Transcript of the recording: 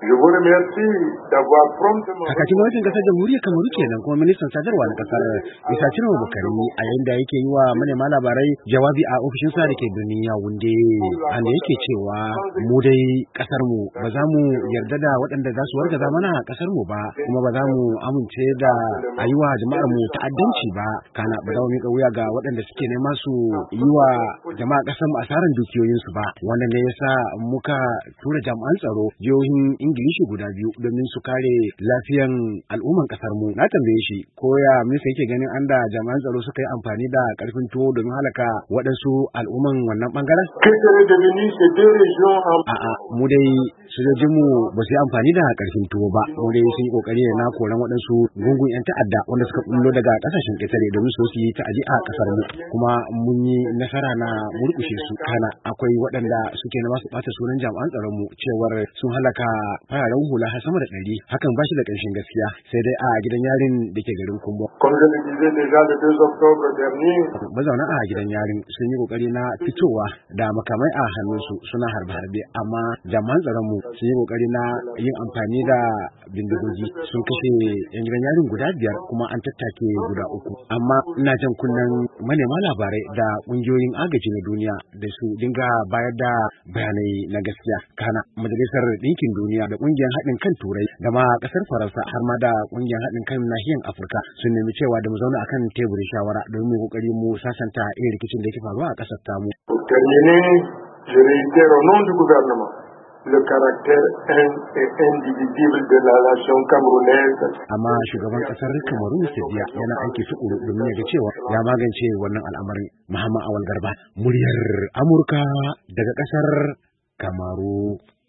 Je vous remercie d'avoir promptement. Kakakin gwamnatin kasar jamhuriyar Kamaru kenan kuma ministan sadarwa na kasar Isa Ciro Bukari a yayin da yake yi wa manema labarai jawabi a ofishin sa da ke birnin Yaounde, anda yake cewa mu dai kasar mu ba za mu yarda da waɗanda za su wargaza mana kasar mu ba, kuma ba za mu amince da a yi wa jama'ar mu ta'addanci ba, kana ba za mu miƙa wuya ga waɗanda suke nema su yi wa jama'a kasar mu asaran dukiyoyinsu ba. Wannan ne yasa muka tura jami'an tsaro jihohin Ingilishi guda biyu domin su kare lafiyan al'umman kasar mu. Na tambaye shi ko ya minista yake ganin an da jami'an tsaro suka yi amfani da karfin tuwo domin halaka waɗansu al'umman wannan bangaren? A'a, mu dai sojojinmu ba su yi amfani da karfin tuwo ba. Mu dai sun yi kokari na koran waɗansu gungun 'yan ta'adda wanda suka bullo daga ƙasashen ƙetare domin su yi ta'adi a ƙasar mu. Kuma mun yi nasara na murƙushe su. Kana akwai waɗanda suke na masu ɓata sunan jami'an tsaron mu cewar sun halaka fararen hula har sama da 100. Hakan ba shi da ƙarshen gaskiya, sai dai a gidan yarin da ke garin Kumbo. Mazauna a gidan yarin sun yi kokari na fitowa da makamai a hannunsu suna harbe-harbe, amma jami'an tsaron mu sun yi kokari na yin amfani da bindigogi sun kashe yan gidan yarin guda 5 kuma an tattake guda 3. Amma ina jan kunnen manema labarai da ƙungiyoyin agaji na duniya da su dinga bayar da bayanai na gaskiya. Kana majalisar ɗinkin duniya da ƙungiyar haɗin kan turai da ma ƙasar faransa har ma da ƙungiyar haɗin kan nahiyar afirka sun nemi cewa da mu zauna akan teburin shawara domin mu kokari mu sasanta irin rikicin da yake faruwa a ƙasar tamu. Je réitère au nom du gouvernement le caractère indivisible de la nation camerounaise. Amma shugaban ƙasar Kamaru Biya yana aiki tukuru domin ya ga cewa ya magance wannan al'amarin. Muhammad Awal Garba, muryar Amurka daga ƙasar Kamaru.